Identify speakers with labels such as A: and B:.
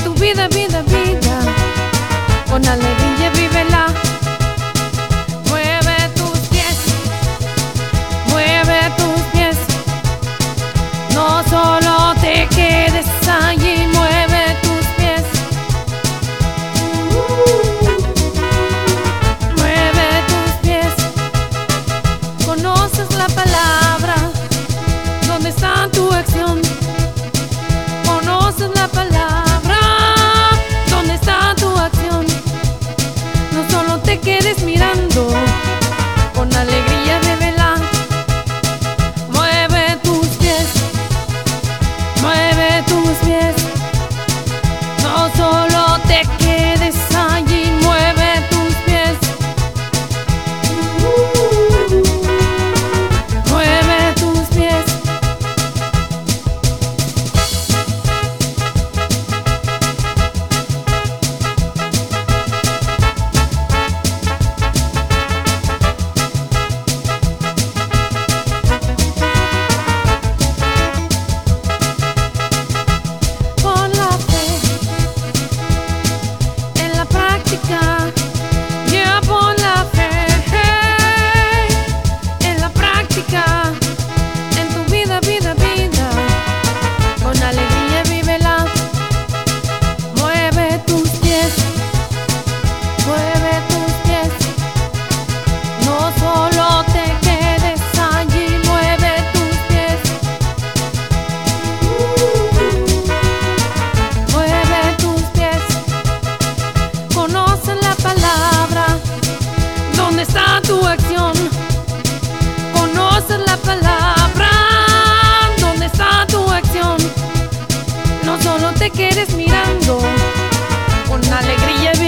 A: tu vida, vida, vida, con alegría vívela. Mueve tus pies, no solo te quedes allí, mueve tus pies. Mueve tus pies, conoces la palabra, ¿dónde está tu acción? Conoces la palabra, ¿dónde está tu acción? No solo te quedes mirando, con alegría vívela. Mueve tus pies, no solo te quedes allí, mueve tus pies. Mueve tus pies. Yeah, pon la fe en la práctica, en tu vida, vida, vida, con alegría vívela. Mueve tus pies, no solo te quedes allí, mueve tus pies. Mueve tus pies, conoce la palabra, ¿dónde está tu acción? Conoces la palabra, ¿dónde está tu acción? No solo te quedes mirando, con alegría